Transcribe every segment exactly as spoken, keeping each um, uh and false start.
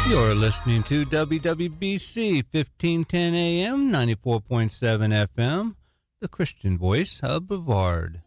You're listening to W W B C fifteen ten A M, ninety-four point seven F M, the Christian voice of Brevard.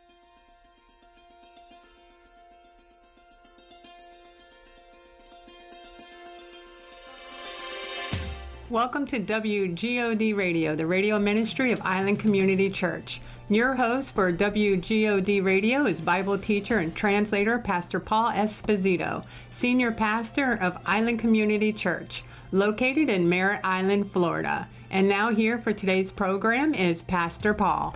Welcome to W G O D Radio, the radio ministry of Island Community Church. Your host for W G O D Radio is Bible teacher and translator Pastor Paul Esposito, senior pastor of Island Community Church, located in Merritt Island, Florida. And now here for today's program is Pastor Paul.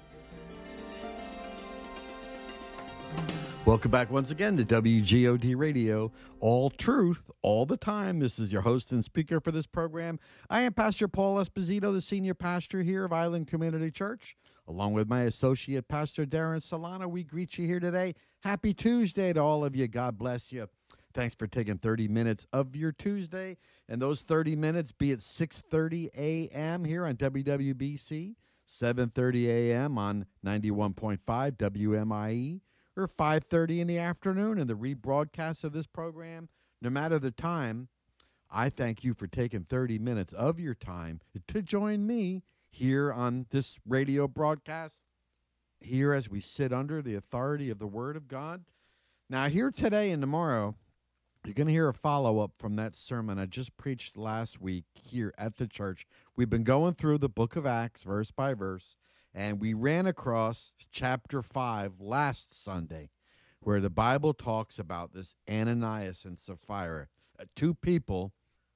Welcome back once again to W G O D Radio, all truth, all the time. This is your host and speaker for this program. I am Pastor Paul Esposito, the senior pastor here of Island Community Church. Along with my associate, Pastor Darren Solano, we greet you here today. Happy Tuesday to all of you. God bless you. Thanks for taking thirty minutes of your Tuesday. And those thirty minutes, be it six thirty A M here on W W B C, seven thirty A M on ninety-one point five W M I E, or five thirty in the afternoon in the rebroadcast of this program. No matter the time, I thank you for taking thirty minutes of your time to join me here on this radio broadcast, here as we sit under the authority of the Word of God. Now, here today and tomorrow, you're going to hear a follow-up from that sermon I just preached last week here at the church. We've been going through the book of Acts, verse by verse, and we ran across chapter five last Sunday, where the Bible talks about this Ananias and Sapphira, uh, two people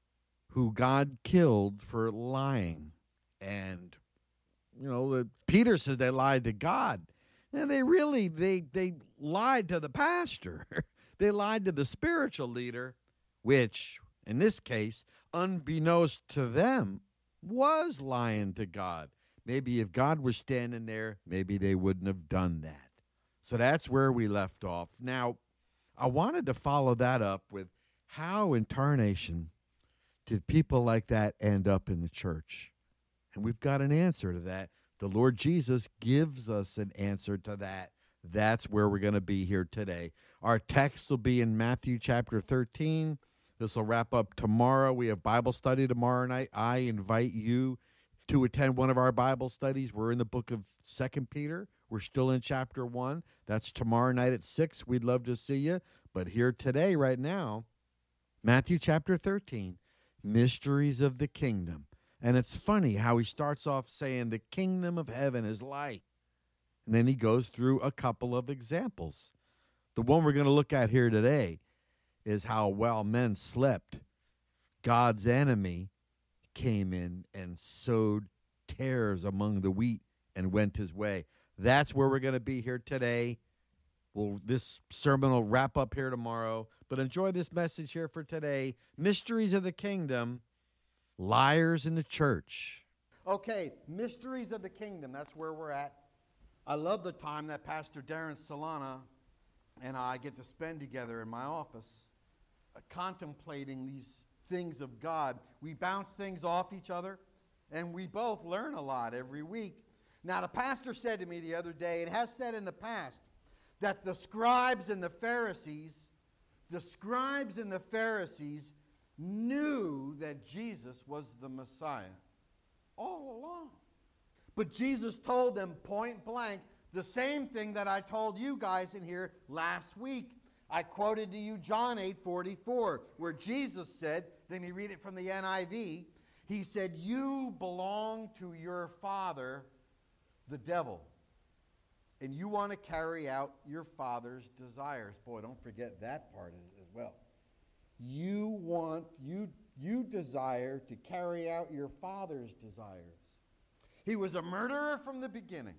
who God killed for lying. And, you know, the, Peter said they lied to God. And they really, they, they lied to the pastor. They lied to the spiritual leader, which, in this case, unbeknownst to them, was lying to God. Maybe if God was standing there, maybe they wouldn't have done that. So that's where we left off. Now, I wanted to follow that up with how in tarnation did people like that end up in the church? And we've got an answer to that. The Lord Jesus gives us an answer to that. That's where we're going to be here today. Our text will be in Matthew chapter thirteen. This will wrap up tomorrow. We have Bible study tomorrow night. I invite you to attend one of our Bible studies. We're in the book of Second Peter. We're still in chapter one. That's tomorrow night at six. We'd love to see you. But here today, right now, Matthew chapter thirteen, mysteries of the kingdom. And it's funny how he starts off saying the kingdom of heaven is like. And then he goes through a couple of examples. The one we're going to look at here today is how while men slept, God's enemy came in and sowed tares among the wheat and went his way. That's where we're going to be here today. Well, this sermon will wrap up here tomorrow. But enjoy this message here for today. Mysteries of the kingdom. Liars in the church. Okay, mysteries of the kingdom. That's where we're at. I love the time that Pastor Darren Solana and I get to spend together in my office, uh, contemplating these things of God. We bounce things off each other, and we both learn a lot every week. Now, the pastor said to me the other day, and has said in the past, that the scribes and the Pharisees, the scribes and the Pharisees knew that Jesus was the Messiah all along. But Jesus told them point blank the same thing that I told you guys in here last week. I quoted to you John eight forty-four, where Jesus said, let me read it from the N I V, he said, you belong to your father, the devil, and you want to carry out your father's desires. Boy, don't forget that part as well. You want, you, you desire to carry out your father's desires. He was a murderer from the beginning,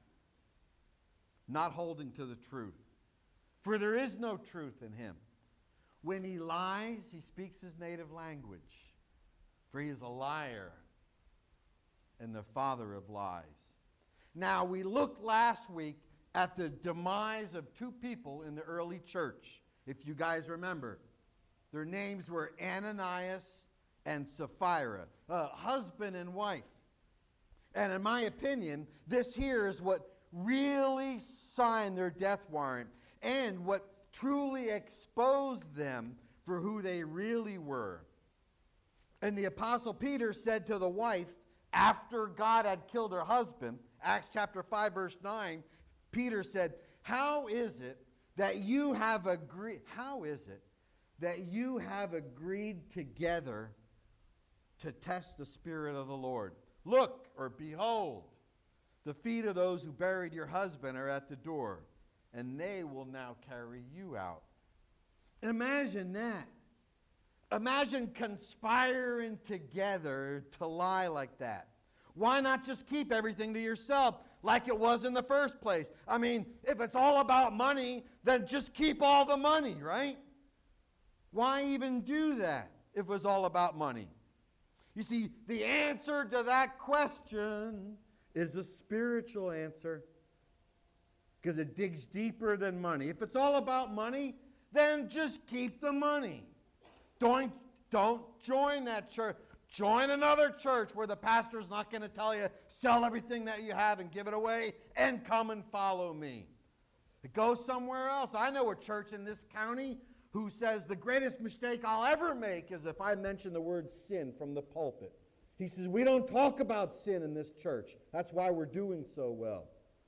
not holding to the truth. For there is no truth in him. When he lies, he speaks his native language. For he is a liar and the father of lies. Now, we looked last week at the demise of two people in the early church, if you guys remember. Their names were Ananias and Sapphira, uh, husband and wife. And in my opinion, this here is what really signed their death warrant and what truly exposed them for who they really were. And the Apostle Peter said to the wife, after God had killed her husband, Acts chapter five, verse nine, Peter said, How is it that you have agreed, how is it that you have agreed together to test the Spirit of the Lord? Look, or behold, the feet of those who buried your husband are at the door, and they will now carry you out. Imagine that. Imagine conspiring together to lie like that. Why not just keep everything to yourself like it was in the first place? I mean, if it's all about money, then just keep all the money, right? Why even do that if it was all about money? You see, the answer to that question is a spiritual answer, because it digs deeper than money. If it's all about money, then just keep the money. Don't, don't join that church. Join another church where the pastor's not going to tell you, sell everything that you have and give it away and come and follow me. Go somewhere else. I know a church in this county who says the greatest mistake I'll ever make is if I mention the word sin from the pulpit. He says, we don't talk about sin in this church. That's why we're doing so well.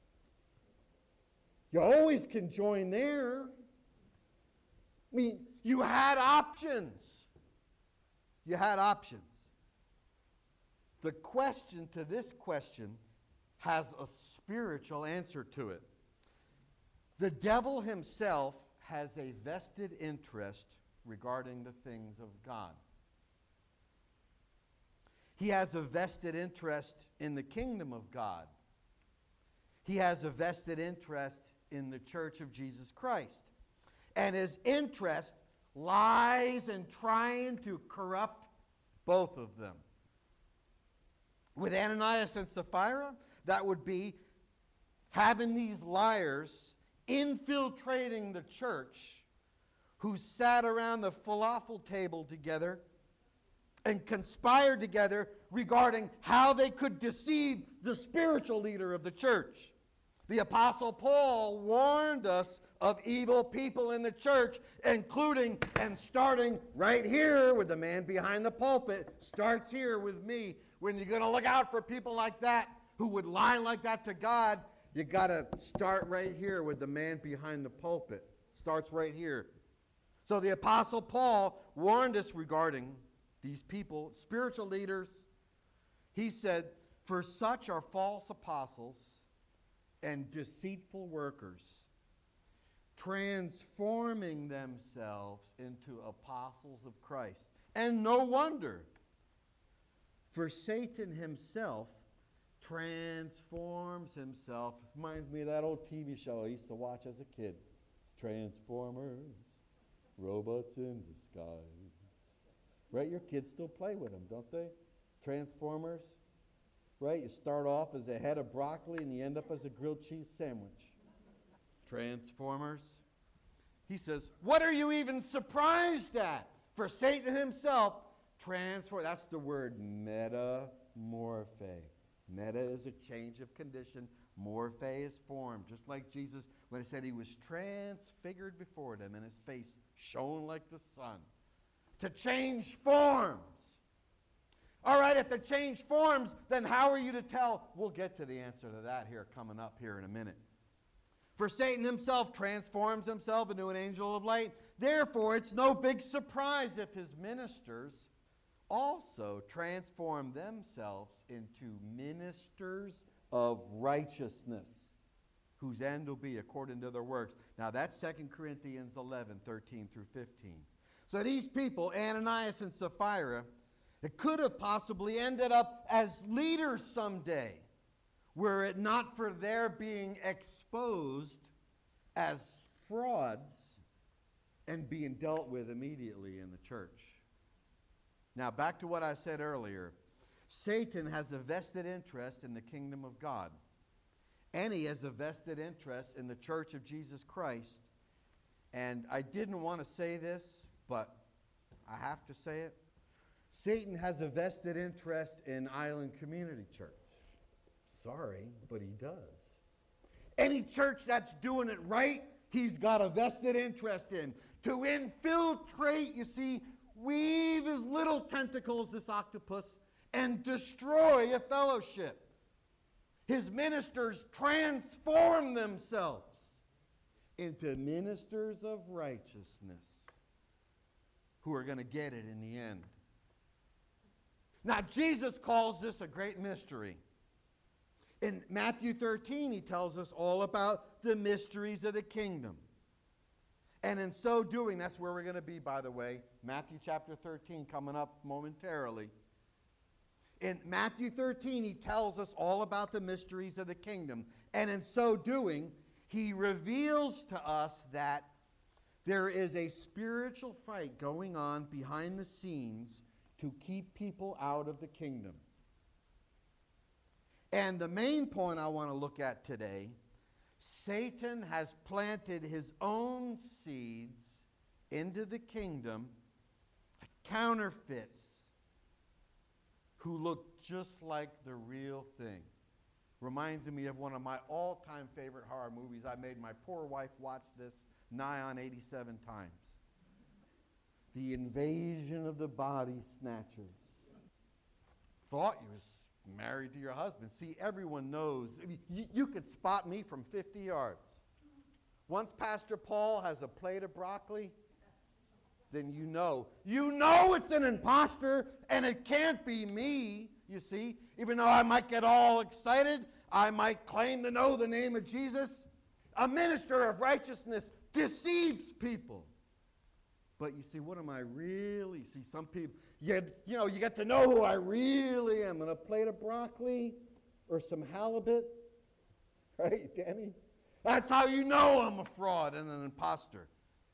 You always can join there. I mean, you had options. You had options. The question to this question has a spiritual answer to it. The devil himself has a vested interest regarding the things of God. He has a vested interest in the kingdom of God. He has a vested interest in the church of Jesus Christ. And his interest lies in trying to corrupt both of them. With Ananias and Sapphira, that would be having these liars infiltrating the church who sat around the falafel table together and conspired together regarding how they could deceive the spiritual leader of the church. The Apostle Paul warned us of evil people in the church, including and starting right here with the man behind the pulpit, starts here with me. When you're going to look out for people like that who would lie like that to God, you got to start right here with the man behind the pulpit. Starts right here. So the Apostle Paul warned us regarding these people, spiritual leaders. He said, for such are false apostles and deceitful workers, transforming themselves into apostles of Christ. And no wonder, for Satan himself transforms himself. It reminds me of that old T V show I used to watch as a kid. Transformers, robots in disguise. Right? Your kids still play with them, don't they? Transformers. Right? You start off as a head of broccoli and you end up as a grilled cheese sandwich. Transformers. He says, what are you even surprised at? For Satan himself, transform. That's the word metamorphe. Meta is a change of condition. Morphe is form. Just like Jesus, when he said he was transfigured before them and his face shone like the sun. To change forms. All right, if the change forms, then how are you to tell? We'll get to the answer to that here coming up here in a minute. For Satan himself transforms himself into an angel of light. Therefore, it's no big surprise if his ministers also transform themselves into ministers of righteousness, whose end will be according to their works. Now that's Second Corinthians eleven, thirteen through fifteen. So these people, Ananias and Sapphira, it could have possibly ended up as leaders someday, were it not for their being exposed as frauds and being dealt with immediately in the church. Now, back to what I said earlier. Satan has a vested interest in the kingdom of God. And he has a vested interest in the church of Jesus Christ. And I didn't want to say this, but I have to say it. Satan has a vested interest in Island Community Church. Sorry, but he does. Any church that's doing it right, he's got a vested interest in. to infiltrate, you see, weave his little tentacles, this octopus, and destroy a fellowship. His ministers transform themselves into ministers of righteousness who are going to get it in the end. Now, Jesus calls this a great mystery. In Matthew thirteen, he tells us all about the mysteries of the kingdom. And in so doing, that's where we're going to be, by the way. Matthew chapter thirteen coming up momentarily. In Matthew thirteen, he tells us all about the mysteries of the kingdom. And in so doing, he reveals to us that there is a spiritual fight going on behind the scenes to keep people out of the kingdom. And the main point I want to look at today, Satan has planted his own seeds into the kingdom, counterfeits, who look just like the real thing. Reminds me of one of my all-time favorite horror movies. I made my poor wife watch this nigh on eighty-seven times. The Invasion of the Body Snatchers. Thought you was married to your husband. See, everyone knows. I mean, you, you could spot me from fifty yards. Once Pastor Paul has a plate of broccoli, then you know. You know it's an imposter, and it can't be me, you see. Even though I might get all excited, I might claim to know the name of Jesus. A minister of righteousness deceives people. But you see, what am I really? See, some people, you, you know, you get to know who I really am. And a plate of broccoli or some halibut. Right, Danny? That's how you know I'm a fraud and an imposter.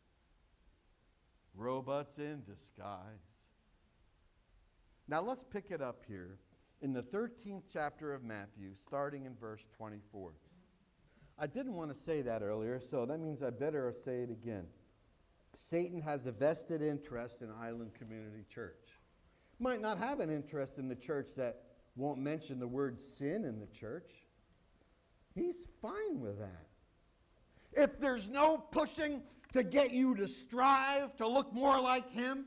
Robots in disguise. Now let's pick it up here in the thirteenth chapter of Matthew, starting in verse twenty-four. I didn't want to say that earlier, so that means I better say it again. Satan has a vested interest in Island Community Church. Might not have an interest in the church that won't mention the word sin in the church. He's fine with that. If there's no pushing to get you to strive to look more like him,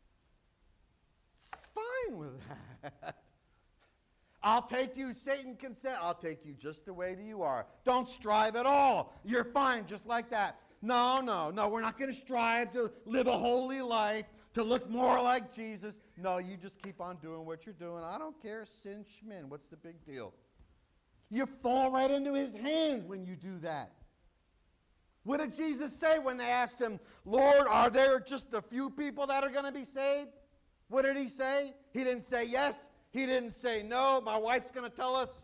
it's fine with that. I'll take you, Satan can say, I'll take you just the way that you are. Don't strive at all. You're fine just like that. No, no, no, we're not going to strive to live a holy life, to look more like Jesus. No, you just keep on doing what you're doing. I don't care, sin schmin. What's the big deal? You fall right into his hands when you do that. What did Jesus say when they asked him, Lord, are there just a few people that are going to be saved? What did he say? He didn't say yes. He didn't say no. My wife's going to tell us,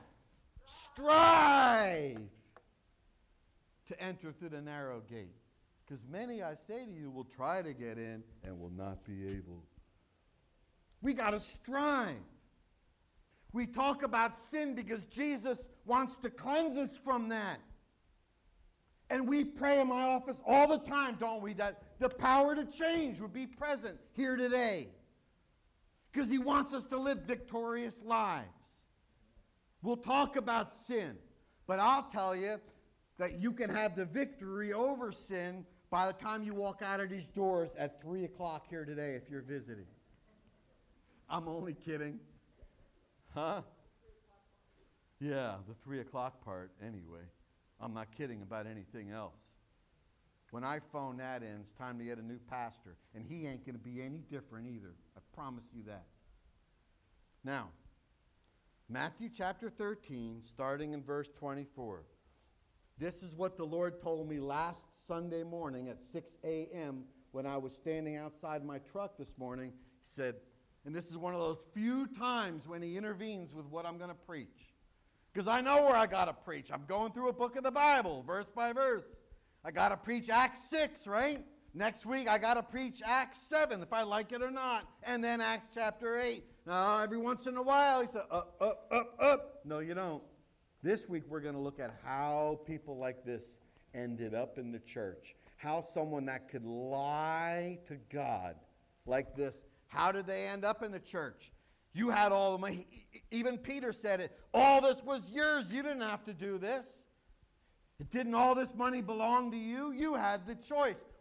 strive to enter through the narrow gate. Because many, I say to you, will try to get in and will not be able. We got to strive. We talk about sin because Jesus wants to cleanse us from that. And we pray in my office all the time, don't we, that the power to change would be present here today. Because he wants us to live victorious lives. We'll talk about sin, but I'll tell you that you can have the victory over sin by the time you walk out of these doors at three o'clock here today if you're visiting. I'm only kidding. Huh? Yeah, the three o'clock part anyway. I'm not kidding about anything else. When I phone that in, it's time to get a new pastor. And he ain't going to be any different either. I promise you that. Now, Matthew chapter thirteen, starting in verse twenty-four. This is what the Lord told me last Sunday morning at six a.m. when I was standing outside my truck this morning. He said, and this is one of those few times when he intervenes with what I'm going to preach. Because I know where I got to preach. I'm going through a book of the Bible, verse by verse. I got to preach Acts six, right? Next week, I got to preach Acts seven, if I like it or not. And then Acts chapter eight. Now, every once in a while, he said, up, up, up, up. No, you don't. This week, we're going to look at how people like this ended up in the church. How someone that could lie to God like this, how did they end up in the church? You had all the money. Even Peter said it. All this was yours. You didn't have to do this. It didn't all this money belong to you? You had the choice.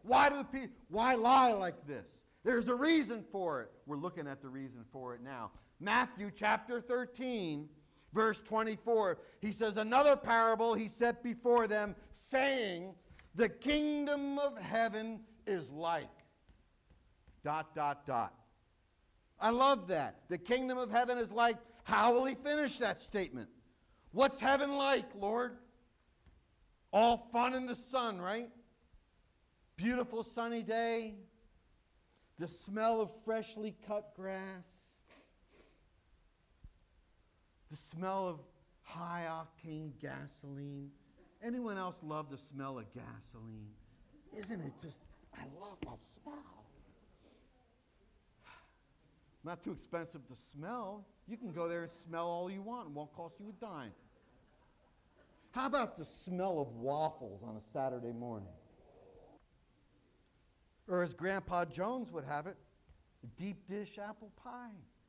Why do the people, why lie like this? There's a reason for it. We're looking at the reason for it now. Matthew chapter thirteen, verse twenty-four. He says, another parable he set before them, saying, the kingdom of heaven is like, dot, dot, dot. I love that. The kingdom of heaven is like. How will he finish that statement? What's heaven like, Lord? All fun in the sun, right? Beautiful sunny day. The smell of freshly cut grass. The smell of high octane gasoline. Anyone else love the smell of gasoline? Isn't it just, I love that smell. Not too expensive to smell. You can go there and smell all you want. It won't cost you a dime. How about the smell of waffles on a Saturday morning? Or as Grandpa Jones would have it, a deep dish apple pie.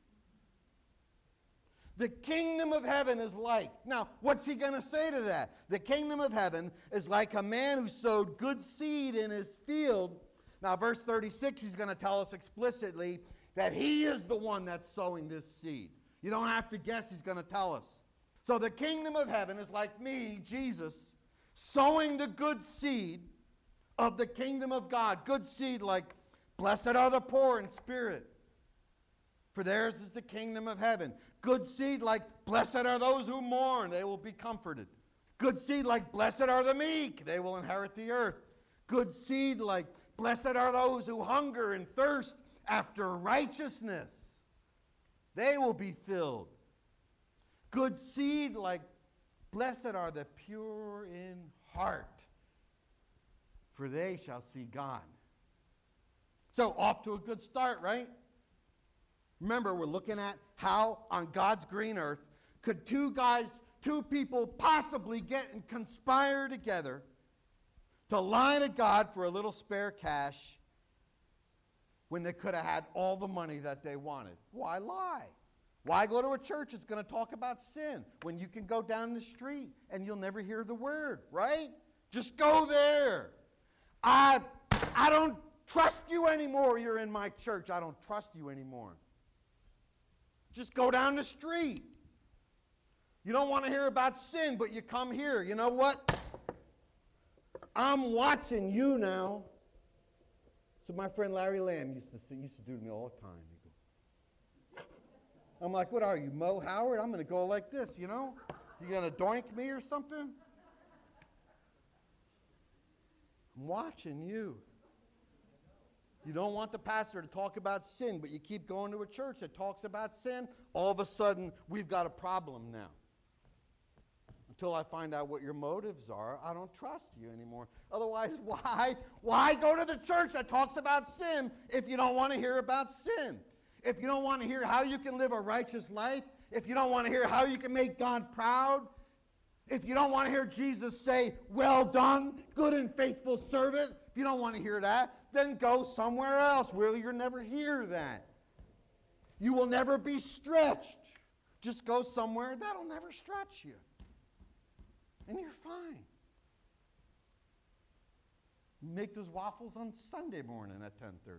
The kingdom of heaven is like. Now, what's he going to say to that? The kingdom of heaven is like a man who sowed good seed in his field. Now, verse thirty-six, he's going to tell us explicitly that he is the one that's sowing this seed. You don't have to guess, he's going to tell us. So the kingdom of heaven is like me, Jesus, sowing the good seed of the kingdom of God. Good seed like, blessed are the poor in spirit, for theirs is the kingdom of heaven. Good seed like, blessed are those who mourn, they will be comforted. Good seed like, blessed are the meek, they will inherit the earth. Good seed like, blessed are those who hunger and thirst after righteousness, they will be filled. Good seed like, blessed are the pure in heart, for they shall see God. So off to a good start, right? Remember, we're looking at how on God's green earth could two guys, two people possibly get and conspire together to lie to God for a little spare cash when they could have had all the money that they wanted. Why lie? Why go to a church that's going to talk about sin when you can go down the street and you'll never hear the word, right? Just go there. I, I don't trust you anymore. You're in my church. I don't trust you anymore. Just go down the street. You don't want to hear about sin, but you come here. You know what? I'm watching you now. So my friend Larry Lamb used to say, used to do to me all the time. He'd go, I'm like, what are you, Mo Howard? I'm going to go like this, you know? You going to doink me or something? I'm watching you. You don't want the pastor to talk about sin, but you keep going to a church that talks about sin. All of a sudden, we've got a problem now. Until I find out what your motives are, I don't trust you anymore. Otherwise, why? Why go to the church that talks about sin if you don't want to hear about sin? If you don't want to hear how you can live a righteous life, if you don't want to hear how you can make God proud, if you don't want to hear Jesus say, well done, good and faithful servant, if you don't want to hear that, then go somewhere else where you'll never hear that. You will never be stretched. Just go somewhere that'll never stretch you. And you're fine. Make those waffles on Sunday morning at ten thirty.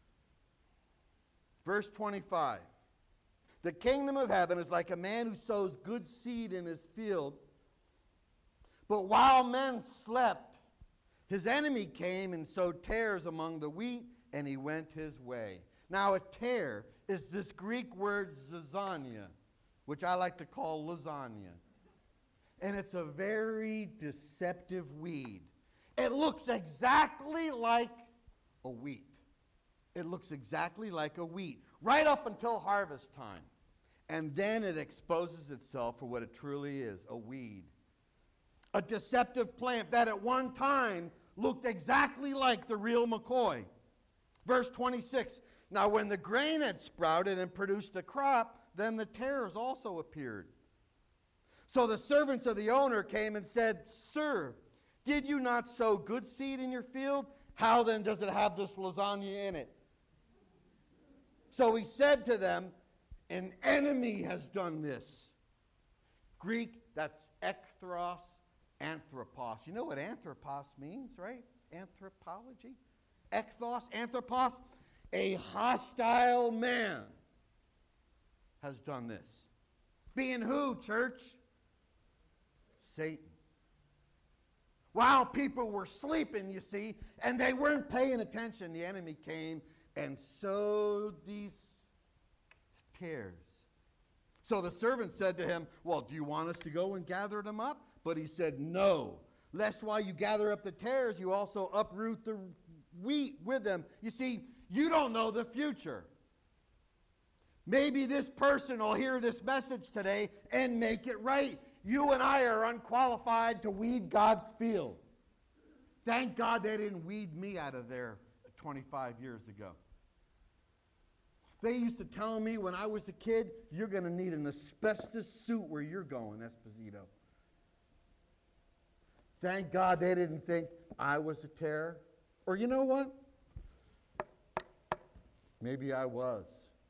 Verse twenty-five. The kingdom of heaven is like a man who sows good seed in his field. But while men slept, his enemy came and sowed tares among the wheat, and he went his way. Now a tare is this Greek word zizania, which I like to call lasagna. And it's a very deceptive weed. It looks exactly like a wheat. It looks exactly like a wheat, right up until harvest time. And then it exposes itself for what it truly is, a weed. A deceptive plant that at one time looked exactly like the real McCoy. Verse twenty-six, now when the grain had sprouted and produced a crop, then the tares also appeared. So the servants of the owner came and said, Sir, did you not sow good seed in your field? How then does it have this lasagna in it? So he said to them, an enemy has done this. Greek, that's ekthros, anthropos. You know what anthropos means, right? Anthropology. ekthos, anthropos, a hostile man has done this. Being who, church? Satan. While people were sleeping, you see, and they weren't paying attention, the enemy came and sowed these tares. So the servant said to him, well, do you want us to go and gather them up? But he said, no, lest while you gather up the tares, you also uproot the wheat with them. You see, you don't know the future. Maybe this person will hear this message today and make it right. You and I are unqualified to weed God's field. Thank God they didn't weed me out of there twenty-five years ago. They used to tell me when I was a kid, you're going to need an asbestos suit where you're going, Esposito. Thank God they didn't think I was a terror. Or you know what? Maybe I was.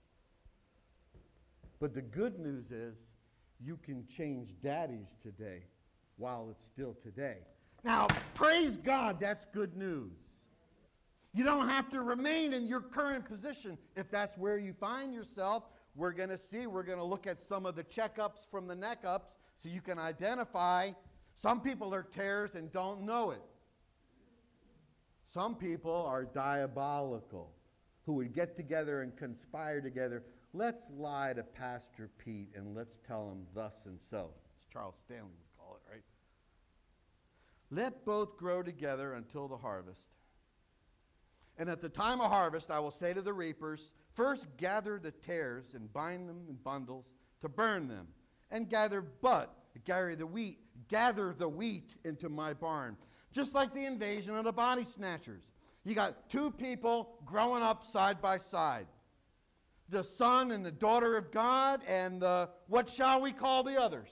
But the good news is you can change daddies today while it's still today. Now, praise God, that's good news. You don't have to remain in your current position. If that's where you find yourself, we're going to see, we're going to look at some of the checkups from the neck ups so you can identify. Some people are tares and don't know it. Some people are diabolical who would get together and conspire together. Let's lie to Pastor Pete and let's tell him thus and so. As Charles Stanley would call it, right? Let both grow together until the harvest. And at the time of harvest, I will say to the reapers, first gather the tares and bind them in bundles to burn them, and gather but, gather the wheat, gather the wheat into my barn. Just like the invasion of the body snatchers. You got two people growing up side by side. The son and the daughter of God, and the, what shall we call the others?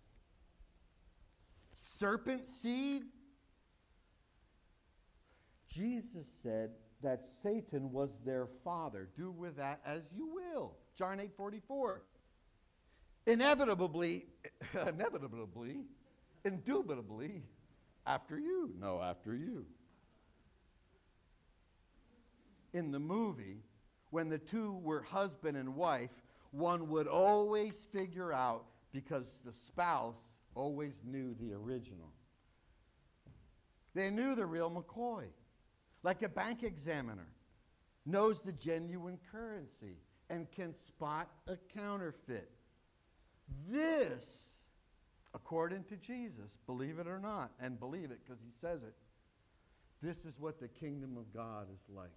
Serpent seed. Jesus said that Satan was their father. Do with that as you will. John eight forty-four. Inevitably, inevitably, indubitably, after you. No, after you. In the movie, when the two were husband and wife, one would always figure out, because the spouse always knew the original. They knew the real McCoy. Like a bank examiner knows the genuine currency and can spot a counterfeit. This, according to Jesus, believe it or not, and believe it because he says it, this is what the kingdom of God is like.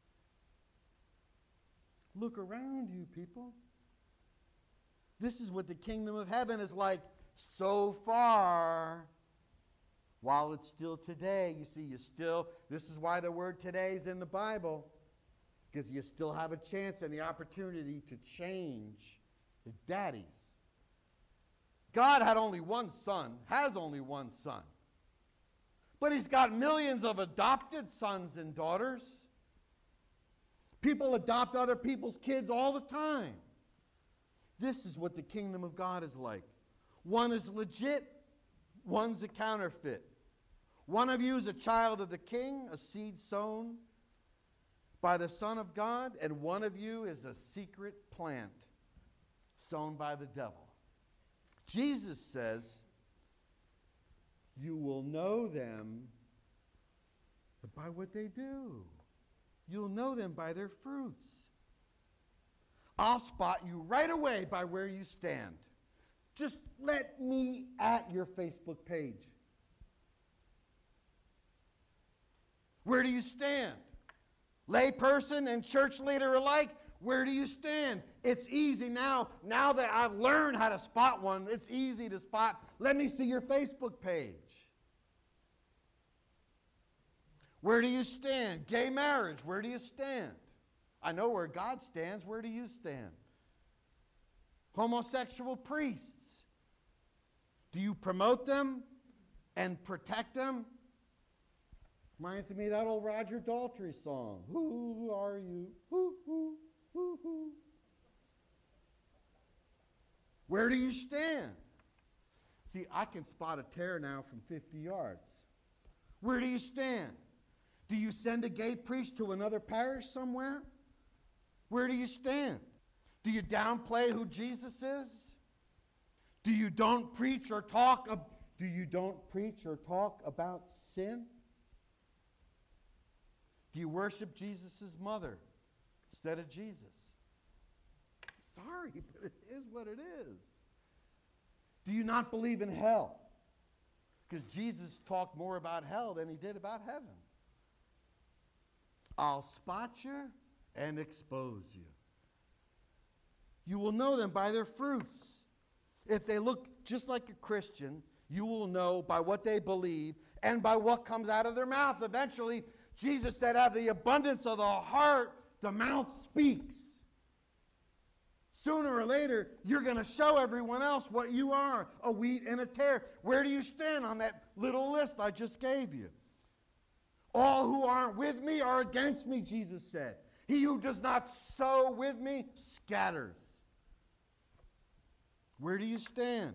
Look around you, people. This is what the kingdom of heaven is like so far. While it's still today, you see, you still, this is why the word today is in the Bible, because you still have a chance and the opportunity to change the daddies. God had only one son, has only one son. But he's got millions of adopted sons and daughters. People adopt other people's kids all the time. This is what the kingdom of God is like. One is legit, one's a counterfeit. One of you is a child of the king, a seed sown by the Son of God, and one of you is a secret plant sown by the devil. Jesus says, you will know them by what they do. You'll know them by their fruits. I'll spot you right away by where you stand. Just let me at your Facebook page. Where do you stand? Layperson and church leader alike, where do you stand? It's easy now. Now that I've learned how to spot one, it's easy to spot. Let me see your Facebook page. Where do you stand? Gay marriage, where do you stand? I know where God stands. Where do you stand? Homosexual priests. Do you promote them and protect them? Reminds me of that old Roger Daltrey song. Who are you? Who, who, who, who. Where do you stand? See, I can spot a tear now from fifty yards. Where do you stand? Do you send a gay priest to another parish somewhere? Where do you stand? Do you downplay who Jesus is? Do you don't preach or talk ab- do you don't preach or talk about sin? Do you worship Jesus' mother instead of Jesus? Sorry, but it is what it is. Do you not believe in hell? Because Jesus talked more about hell than he did about heaven. I'll spot you and expose you. You will know them by their fruits. If they look just like a Christian, you will know by what they believe and by what comes out of their mouth. Eventually, Jesus said, out of the abundance of the heart, the mouth speaks. Sooner or later, you're going to show everyone else what you are, a wheat and a tare. Where do you stand on that little list I just gave you? All who aren't with me are against me, Jesus said. He who does not sow with me scatters. Where do you stand?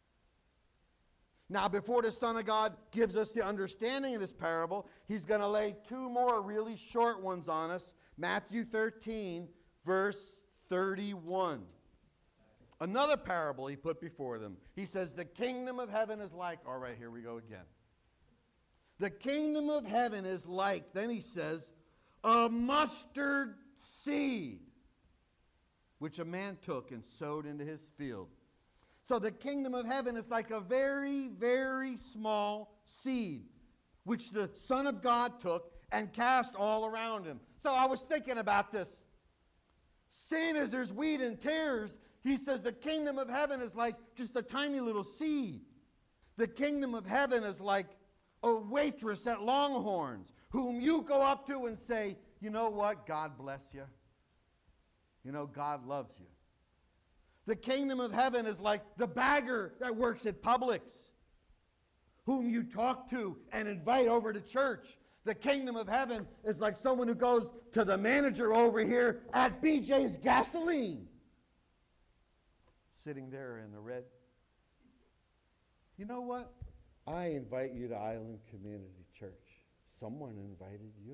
Now, before the Son of God gives us the understanding of this parable, he's going to lay two more really short ones on us. Matthew thirteen, verse thirty-one. Another parable he put before them. He says, the kingdom of heaven is like, all right, here we go again. The kingdom of heaven is like, then he says, a mustard seed, which a man took and sowed into his field. So the kingdom of heaven is like a very, very small seed, which the Son of God took and cast all around him. So I was thinking about this. Seeing as there's wheat and tares, he says the kingdom of heaven is like just a tiny little seed. The kingdom of heaven is like a waitress at Longhorns, whom you go up to and say, you know what, God bless you. You know, God loves you. The kingdom of heaven is like the bagger that works at Publix, whom you talk to and invite over to church. The kingdom of heaven is like someone who goes to the manager over here at B J's Gasoline, sitting there in the red. You know what? I invite you to Island Community Church. Someone invited you.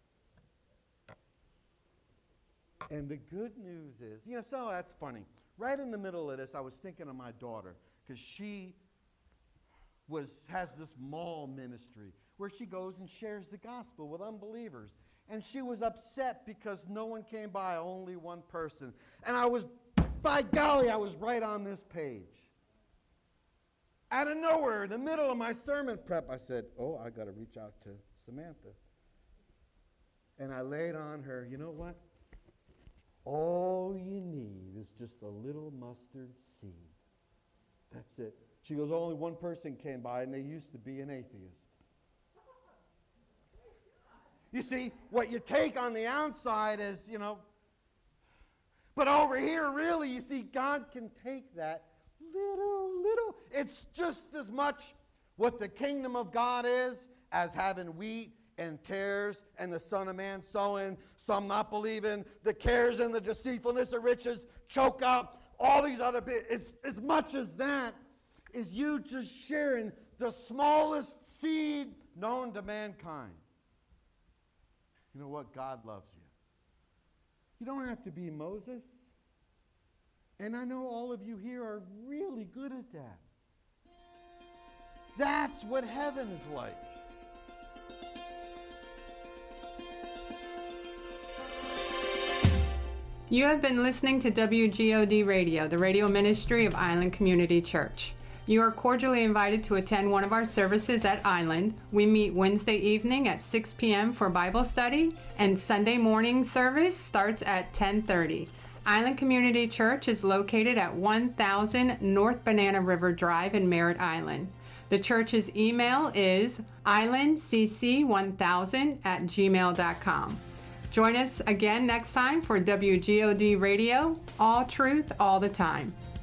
And the good news is, you know, so that's funny. Right in the middle of this, I was thinking of my daughter, because she was has this mall ministry where she goes and shares the gospel with unbelievers. And she was upset because no one came by, only one person. And I was, by golly, I was right on this page. Out of nowhere, in the middle of my sermon prep, I said, oh, I got to reach out to Samantha. And I laid on her, you know what? All you need is just a little mustard seed. That's it. She goes, only one person came by, and they used to be an atheist. You see, what you take on the outside is, you know, but over here, really, you see, God can take that little, little. It's just as much what the kingdom of God is as having wheat and tares and the Son of Man sowing, some not believing, the cares and the deceitfulness of riches choke out all these other bits. It's as much as that is you just sharing the smallest seed known to mankind. You know what? God loves you. You don't have to be Moses. And I know all of you here are really good at that. That's what heaven is like. You have been listening to W G O D Radio, the radio ministry of Island Community Church. You are cordially invited to attend one of our services at Island. We meet Wednesday evening at six p.m. for Bible study, and Sunday morning service starts at ten thirty. Island Community Church is located at one thousand North Banana River Drive in Merritt Island. The church's email is island c c one thousand at gmail dot com. Join us again next time for W G O D Radio, all truth, all the time.